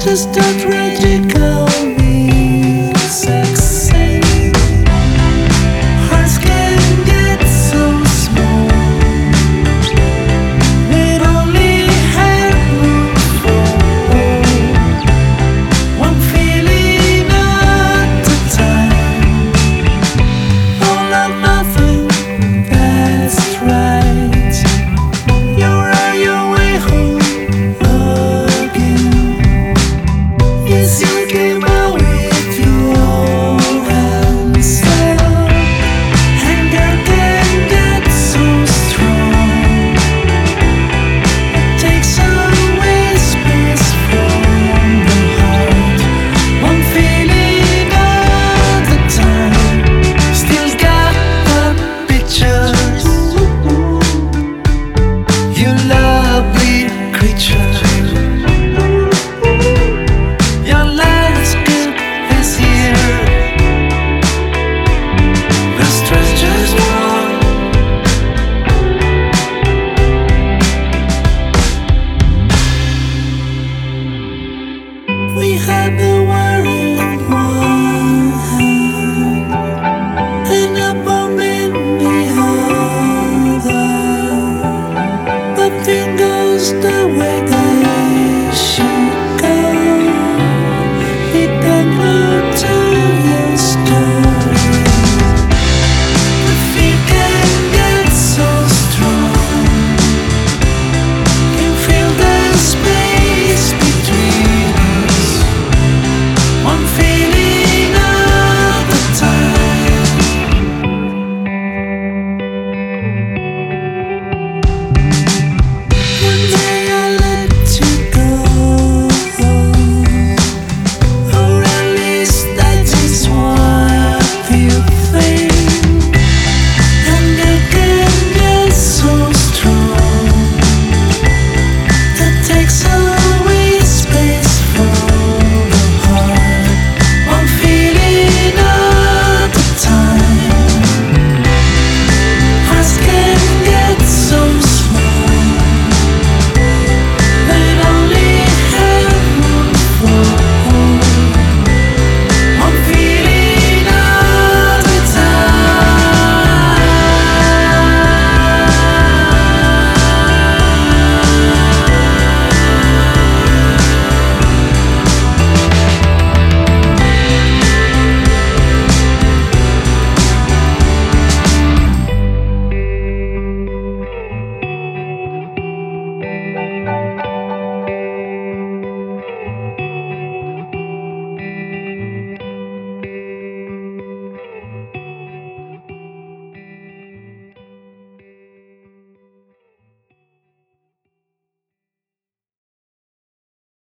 just a tragical success. Hearts can get so small, it only had room for one feeling at a time. All or nothing, that's right. You're on your way home again. Yes, you came out with your hands up. Anger can get so strong, it takes away space from the heart. One feeling at a time. Still got the pictures, you lovely creature. Your landscape is here, the strangest one. We had the world